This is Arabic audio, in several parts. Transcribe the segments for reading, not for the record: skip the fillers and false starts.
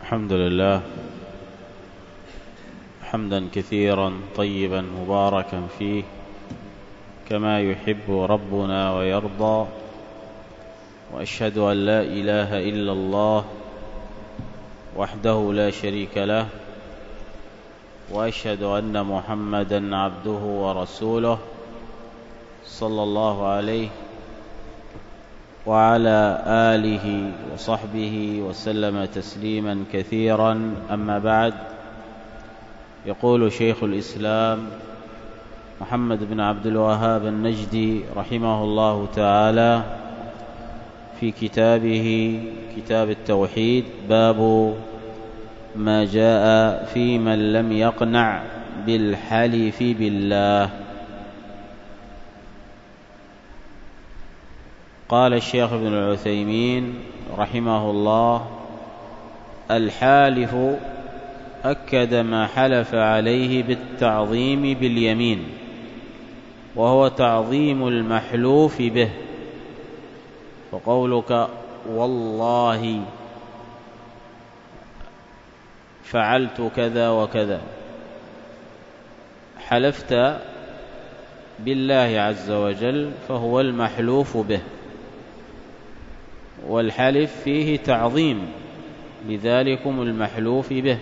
الحمد لله حمدا كثيرا طيبا مباركا فيه كما يحب ربنا ويرضى، وأشهد أن لا إله إلا الله وحده لا شريك له، وأشهد أن محمدا عبده ورسوله صلى الله عليه وعلى آله وصحبه وسلم تسليما كثيرا. أما بعد، يقول شيخ الإسلام محمد بن عبد الوهاب النجدي رحمه الله تعالى في كتابه كتاب التوحيد: باب ما جاء في من لم يقنع بالحلف بالله. قال الشيخ ابن العثيمين رحمه الله: الحالف أكد ما حلف عليه بالتعظيم باليمين، وهو تعظيم المحلوف به، فقولك والله فعلت كذا وكذا، حلفت بالله عز وجل، فهو المحلوف به، والحلف فيه تعظيم لذلكم المحلوف به،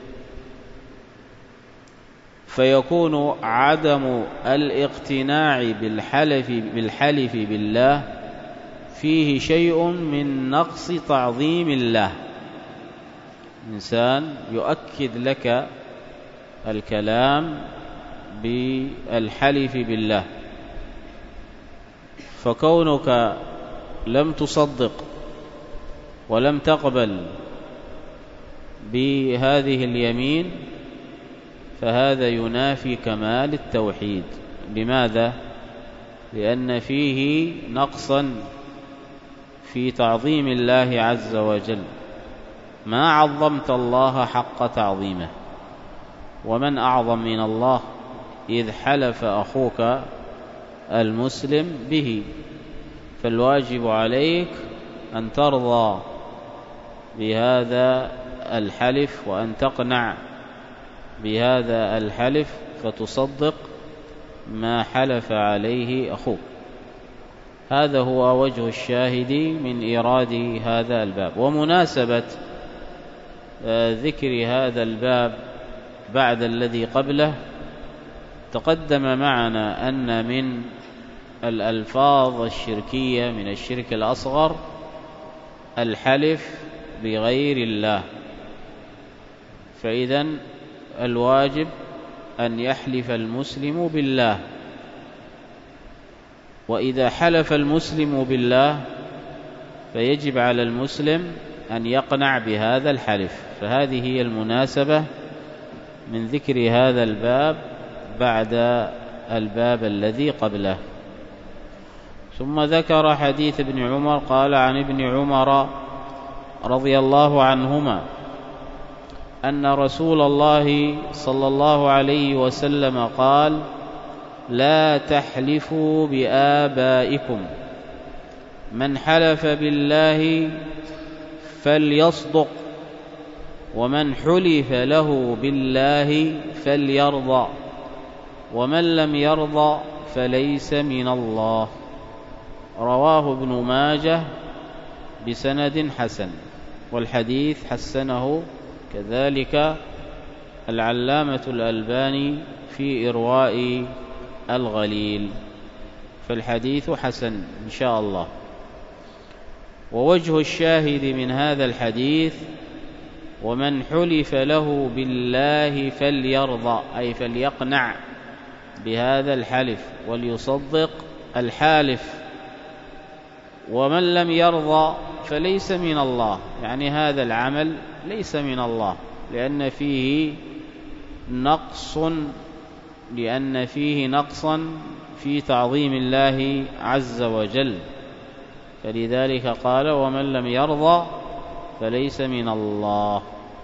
فيكون عدم الاقتناع بالحلف بالله فيه شيء من نقص تعظيم الله. إنسان يؤكد لك الكلام بالحلف بالله، فكونك لم تصدق ولم تقبل بهذه اليمين فهذا ينافي كمال التوحيد. لماذا؟ لأن فيه نقصا في تعظيم الله عز وجل، ما عظمت الله حق تعظيمه، ومن أعظم من الله إذ حلف أخوك المسلم به، فالواجب عليك أن ترضى بهذا الحلف وأن تقنع بهذا الحلف، فتصدق ما حلف عليه أخوك. هذا هو وجه الشاهد من إيراد هذا الباب. ومناسبة ذكر هذا الباب بعد الذي قبله، تقدم معنا أن من الألفاظ الشركية من الشرك الأصغر الحلف بغير الله، فإذن الواجب أن يحلف المسلم بالله، وإذا حلف المسلم بالله فيجب على المسلم أن يقنع بهذا الحلف. فهذه هي المناسبة من ذكر هذا الباب بعد الباب الذي قبله. ثم ذكر حديث ابن عمر قال: عن ابن عمر رضي الله عنهما أن رسول الله صلى الله عليه وسلم قال: لا تحلفوا بآبائكم، من حلف بالله فليصدق، ومن حلف له بالله فليرضى، ومن لم يرضى فليس من الله. رواه ابن ماجه بسند حسن، والحديث حسنه كذلك العلامة الألباني في إرواء الغليل، فالحديث حسن إن شاء الله. ووجه الشاهد من هذا الحديث: ومن حلف له بالله فليرضى، أي فليقنع بهذا الحلف وليصدق الحالف، ومن لم يرضى فليس من الله، يعني هذا العمل ليس من الله، لأن فيه نقصا في تعظيم الله عز وجل، فلذلك قال: ومن لم يرضى فليس من الله.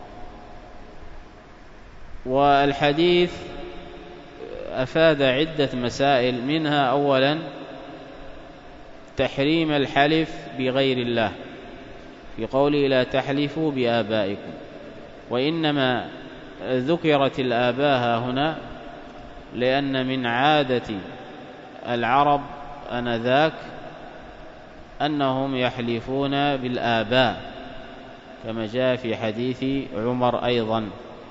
والحديث أفاد عدة مسائل، منها أولا تحريم الحلف بغير الله في قوله لا تحلفوا بآبائكم، وإنما ذكرت الآباء هنا لأن من عادة العرب آنذاك أنهم يحلفون بالآباء، كما جاء في حديث عمر أيضا،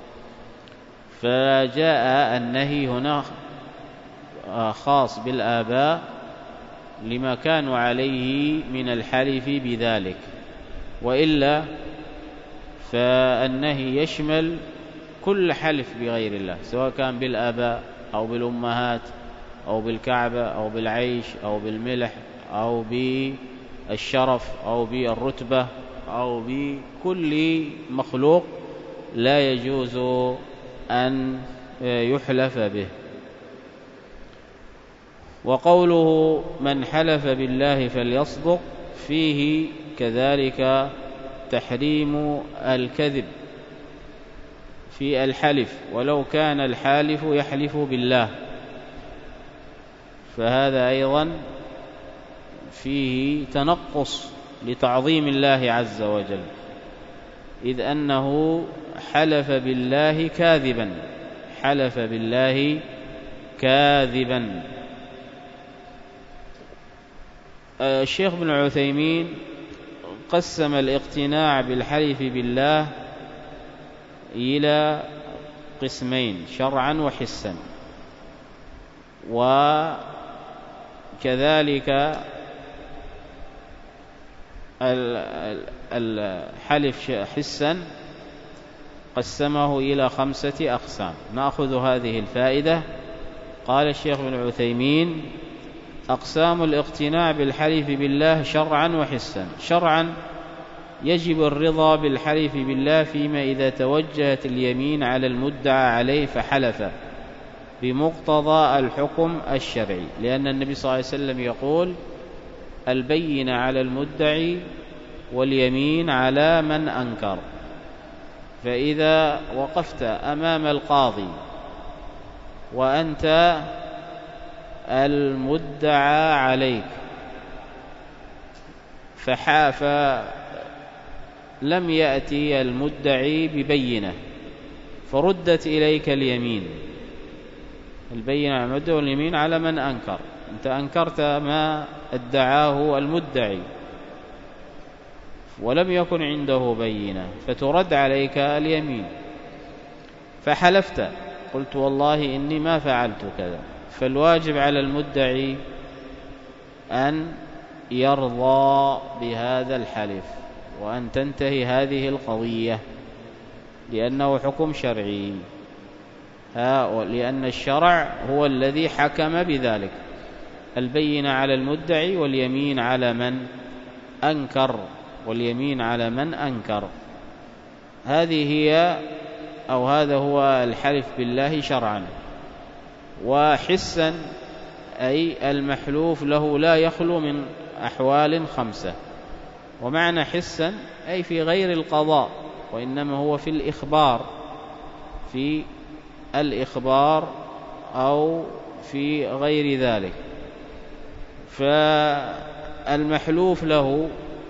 فجاء النهي هنا خاص بالآباء لما كانوا عليه من الحلف بذلك، وإلا فالنهي يشمل كل حلف بغير الله، سواء كان بالآباء أو بالأمهات أو بالكعبة أو بالعيش أو بالملح أو بالشرف أو بالرتبة أو بكل مخلوق لا يجوز أن يحلف به. وقوله من حلف بالله فليصدق فيه كذلك تحريم الكذب في الحلف ولو كان الحالف يحلف بالله، فهذا أيضا فيه تنقص لتعظيم الله عز وجل، إذ أنه حلف بالله كاذبا، حلف بالله كاذبا. الشيخ ابن عثيمين قسم الاقتناع بالحلف بالله إلى قسمين: شرعا وحسا. وكذلك الحلف حسا قسمه إلى 5 أقسام. نأخذ هذه الفائدة. قال الشيخ ابن عثيمين: أقسام الاقتناع بالحلف بالله شرعا وحسا. شرعا يجب الرضا بالحلف بالله فيما إذا توجهت اليمين على المدعى عليه فحلف بمقتضى الحكم الشرعي، لأن النبي صلى الله عليه وسلم يقول: البينة على المدعي واليمين على من أنكر. فإذا وقفت أمام القاضي وأنت المدعى عليك لم يأتي المدعي ببينة فردت إليك اليمين، البينة على المدعي واليمين على من أنكر، أنت أنكرت ما ادعاه المدعي ولم يكن عنده بينة فترد عليك اليمين، فحلفت قلت والله إني ما فعلت كذا، فالواجب على المدعي أن يرضى بهذا الحلف وأن تنتهي هذه القضية، لأنه حكم شرعي، لأن الشرع هو الذي حكم بذلك. البينة على المدعي واليمين على من أنكر، واليمين على من أنكر. هذه هي أو هذا هو الحلف بالله شرعا. وحسا أي المحلوف له لا يخلو من أحوال 5. ومعنى حسا أي في غير القضاء، وإنما هو في الإخبار أو في غير ذلك. فالمحلوف له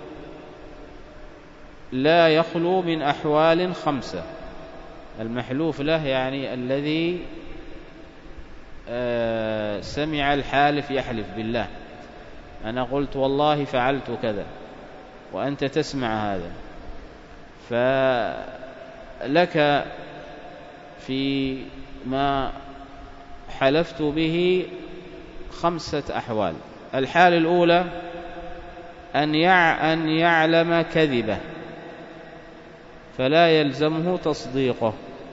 لا يخلو من أحوال 5. المحلوف له يعني الذي سمع الحالف يحلف بالله، أنا قلت والله فعلت كذا وأنت تسمع هذا، فلك في ما حلفت به 5 أحوال. الحالة الأولى أن يعلم كذبه فلا يلزمه تصديقه،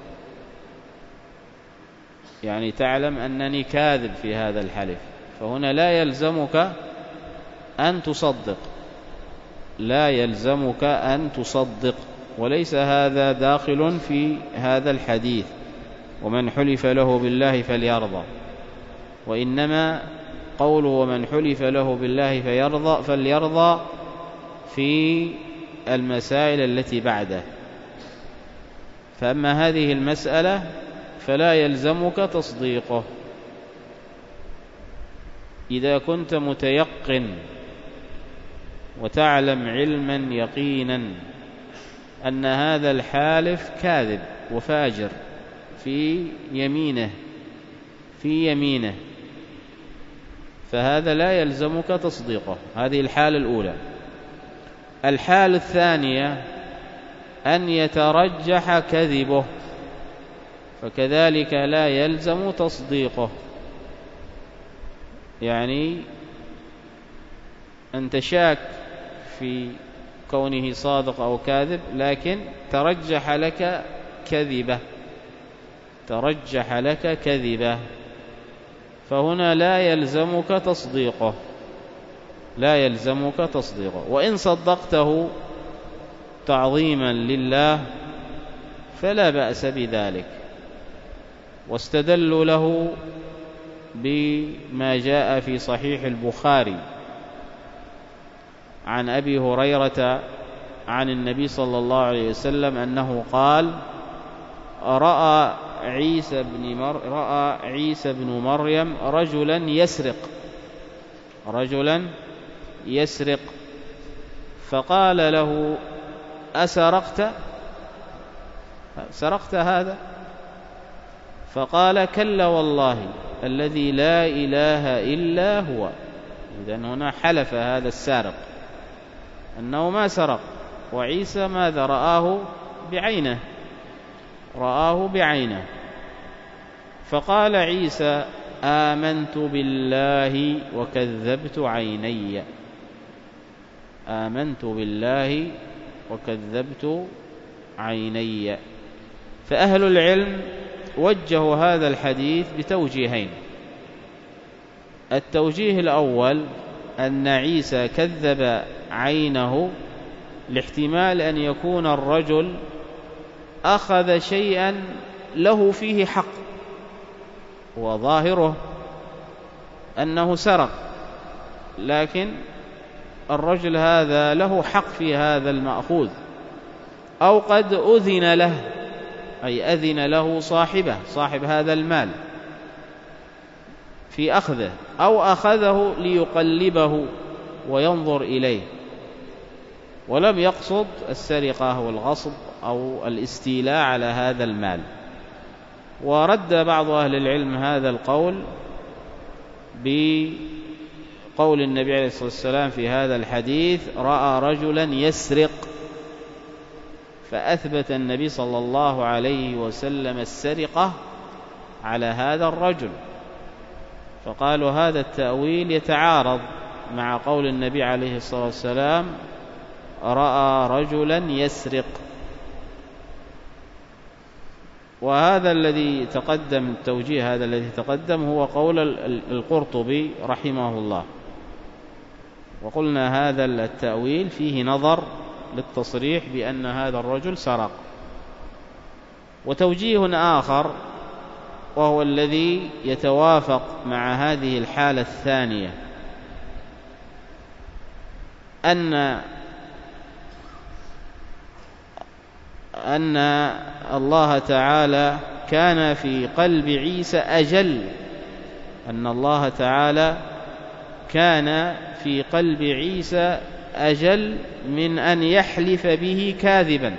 يعني تعلم أنني كاذب في هذا الحلف، فهنا لا يلزمك أن تصدق، لا يلزمك أن تصدق، وليس هذا داخل في هذا الحديث ومن حلف له بالله فليرضى، وإنما قوله ومن حلف له بالله فليرضى في المسائل التي بعده. فأما هذه المسألة فلا يلزمك تصديقه إذا كنت متيقن وتعلم علما يقينا أن هذا الحالف كاذب وفاجر في يمينه، فهذا لا يلزمك تصديقه. هذه الحالة الأولى. الحالة الثانية أن يترجح كذبه، فكذلك لا يلزم تصديقه. يعني أنت شاك في كونه صادق أو كاذب، لكن ترجح لك كذبه، فهنا لا يلزمك تصديقه. وإن صدقته تعظيما لله فلا بأس بذلك. واستدلوا له بما جاء في صحيح البخاري عن أبي هريرة عن النبي صلى الله عليه وسلم أنه قال: رأى عيسى بن مريم رجلا يسرق فقال له: سرقت هذا؟ فقال: كلا والله الذي لا إله إلا هو. إذن هنا حلف هذا السارق أنه ما سرق، وعيسى ماذا؟ رآه بعينه. فقال عيسى: آمنت بالله وكذبت عيني. فأهل العلم وجهوا هذا الحديث بتوجيهين. التوجيه الأول أن عيسى كذب عينه لاحتمال أن يكون الرجل أخذ شيئا له فيه حق، وظاهره أنه سرق، لكن الرجل هذا له حق في هذا المأخوذ، أو قد أذن له، أي أذن له صاحب هذا المال في أخذه، أو أخذه ليقلبه وينظر إليه، ولم يقصد السرقة والغصب أو الاستيلاء على هذا المال. ورد بعض أهل العلم هذا القول بقول النبي عليه الصلاة والسلام في هذا الحديث: رأى رجلا يسرق، فأثبت النبي صلى الله عليه وسلم السرقة على هذا الرجل، فقالوا هذا التأويل يتعارض مع قول النبي عليه الصلاة والسلام: رأى رجلا يسرق. وهذا الذي تقدم، التوجيه هذا الذي تقدم هو قول القرطبي رحمه الله. وقلنا هذا التأويل فيه نظر للتصريح بأن هذا الرجل سرق. وتوجيه آخر وهو الذي يتوافق مع هذه الحالة الثانية، أن الله تعالى كان في قلب عيسى أجل، أن الله تعالى كان في قلب عيسى أجل من أن يحلف به كاذبا،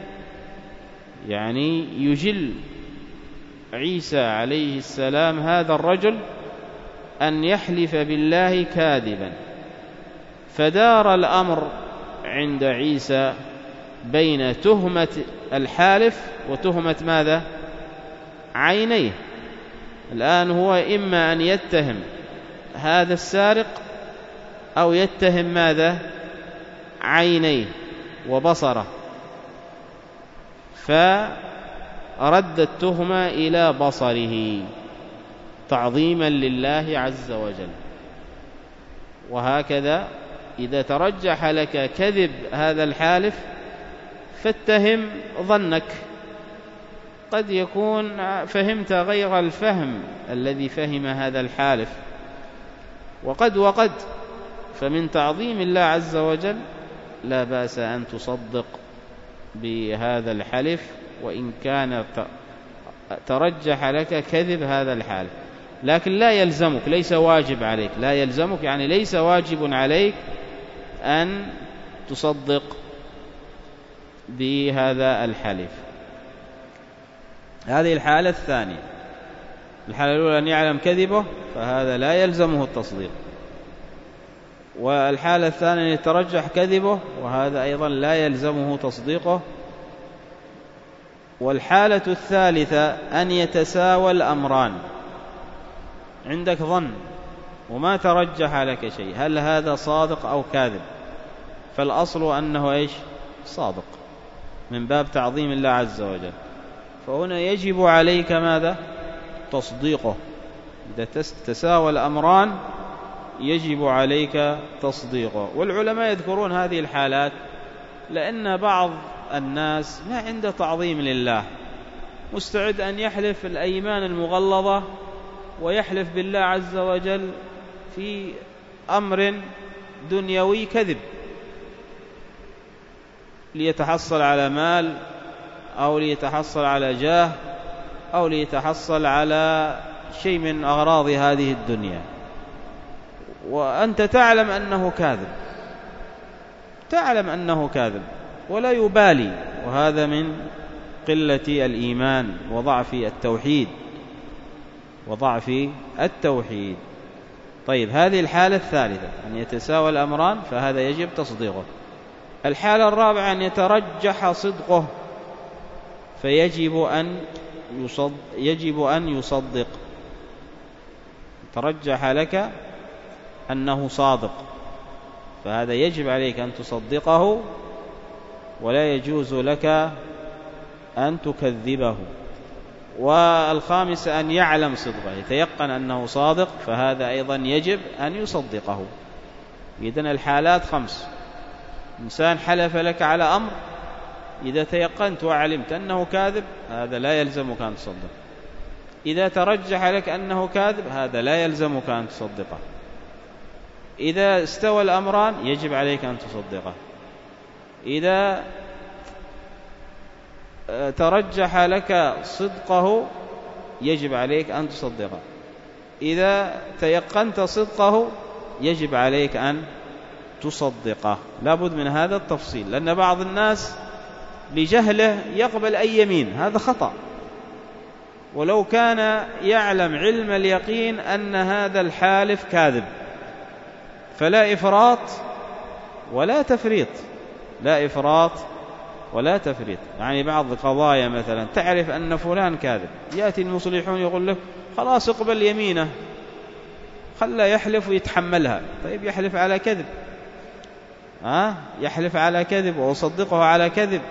يعني يجل عيسى عليه السلام هذا الرجل أن يحلف بالله كاذبا. فدار الأمر عند عيسى بين تهمة الحالف وتهمة ماذا؟ عينيه. الآن هو إما أن يتهم هذا السارق أو يتهم ماذا؟ عينيه وبصره، فرد التهمة إلى بصره تعظيما لله عز وجل. وهكذا إذا ترجح لك كذب هذا الحالف فاتهم ظنك، قد يكون فهمت غير الفهم الذي فهم هذا الحالف، وقد فمن تعظيم الله عز وجل لا بأس أن تصدق بهذا الحلف وإن كان ترجح لك كذب هذا الحالف. لكن لا يلزمك، ليس واجب عليك، لا يلزمك يعني ليس واجب عليك أن تصدق بهذا الحلف. هذه الحالة الثانية. الحالة الأولى أن يعلم كذبه، فهذا لا يلزمه التصديق. والحالة الثانية أن يترجح كذبه، وهذا أيضا لا يلزمه تصديقه. والحالة الثالثة أن يتساوى الأمران، عندك ظن وما ترجح لك شيء، هل هذا صادق أو كاذب؟ فالأصل أنه إيش؟ صادق، من باب تعظيم الله عز وجل. فهنا يجب عليك ماذا؟ تصديقه. إذا تساوى الأمران يجب عليك تصديقه. والعلماء يذكرون هذه الحالات لأن بعض الناس ما عنده تعظيم لله، مستعد أن يحلف الأيمان المغلظة ويحلف بالله عز وجل في أمر دنيوي كذب، ليتحصل على مال أو ليتحصل على جاه أو ليتحصل على شيء من أغراض هذه الدنيا، وأنت تعلم أنه كاذب، تعلم أنه كاذب ولا يبالي. وهذا من قلة الإيمان وضعف التوحيد، وضعف التوحيد. طيب، هذه الحالة الثالثة أن يتساوى الأمران، فهذا يجب تصديقه. الحالة الرابعة أن يترجح صدقه، فيجب أن يصدق. ترجح لك أنه صادق، فهذا يجب عليك أن تصدقه، ولا يجوز لك أن تكذبه. والخامس أن يعلم صدقه، يتيقن أنه صادق، فهذا أيضا يجب أن يصدقه. إذن الحالات 5. إنسان حلف لك على أمر، إذا تيقنت وعلمت أنه كاذب هذا لا يلزمك أن تصدق. إذا ترجح لك أنه كاذب هذا لا يلزمك أن تصدقه. إذا استوى الأمران يجب عليك أن تصدقه. إذا ترجح لك صدقه يجب عليك أن تصدقه. إذا تيقنت صدقه يجب عليك أن تصدقه. لا بد من هذا التفصيل، لأن بعض الناس لجهله يقبل أي يمين، هذا خطأ. ولو كان يعلم علم اليقين أن هذا الحالف كاذب، فلا إفراط ولا تفريط، لا إفراط ولا تفريط. يعني بعض القضايا مثلا تعرف أن فلان كاذب، يأتي المصلحون يقول لك خلاص اقبل يمينه، خلى يحلف ويتحملها. طيب يحلف على كذب، يحلف على كذب وأصدقه على كذب،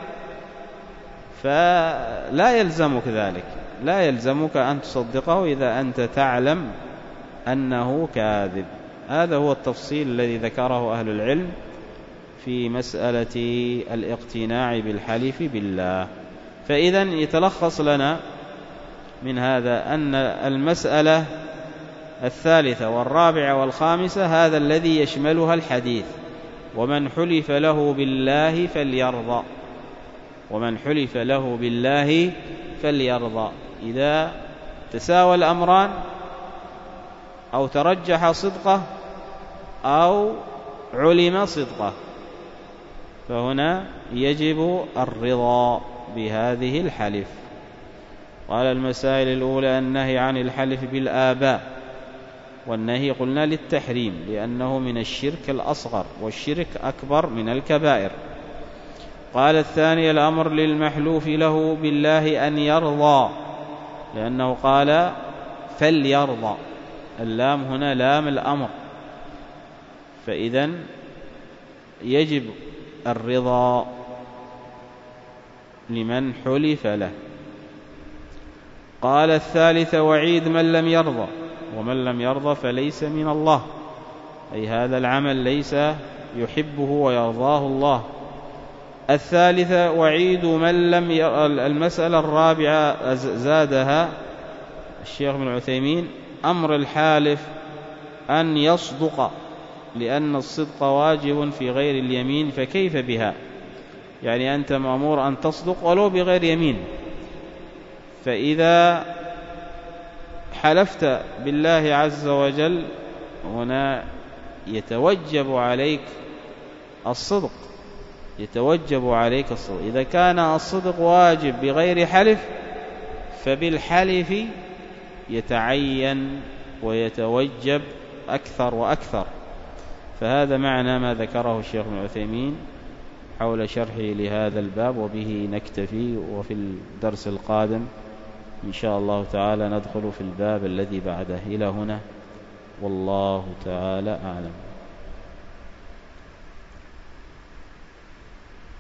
فلا يلزمك ذلك، لا يلزمك أن تصدقه إذا أنت تعلم أنه كاذب. هذا هو التفصيل الذي ذكره أهل العلم في مسألة الاقتناع بالحلف بالله. فإذا يتلخص لنا من هذا أن المسألة الثالثة والرابعة والخامسة هذا الذي يشملها الحديث: ومن حلف له بالله فليرضى، ومن حلف له بالله فليرضى. إذا تساوى الأمران أو ترجح صدقه أو علم صدقه، فهنا يجب الرضا بهذه الحلف. قال: المسائل الأولى النهي عن الحلف بالآباء، والنهي قلنا للتحريم لأنه من الشرك الأصغر، والشرك أكبر من الكبائر. قال: الثاني الأمر للمحلوف له بالله أن يرضى، لأنه قال فليرضى، اللام هنا لام الأمر، فإذن يجب الرضا لمن حلف له. قال: الثالث وعيد من لم يرضى، ومن لم يرضى فليس من الله، أي هذا العمل ليس يحبه ويرضاه الله. الثالث وعيد من لم المسألة الرابعة زادها الشيخ ابن عثيمين: أمر الحالف أن يصدق، لأن الصدق واجب في غير اليمين، فكيف بها؟ يعني أنت مأمور أن تصدق ولو بغير يمين. فإذا حلفت بالله عز وجل هنا يتوجب عليك الصدق، يتوجب عليك الصدق. إذا كان الصدق واجب بغير حلف فبالحلف يتعين ويتوجب أكثر وأكثر. فهذا معنى ما ذكره الشيخ ابن عثيمين حول شرحه لهذا الباب، وبه نكتفي. وفي الدرس القادم إن شاء الله تعالى ندخل في الباب الذي بعده. إلى هنا والله تعالى أعلم.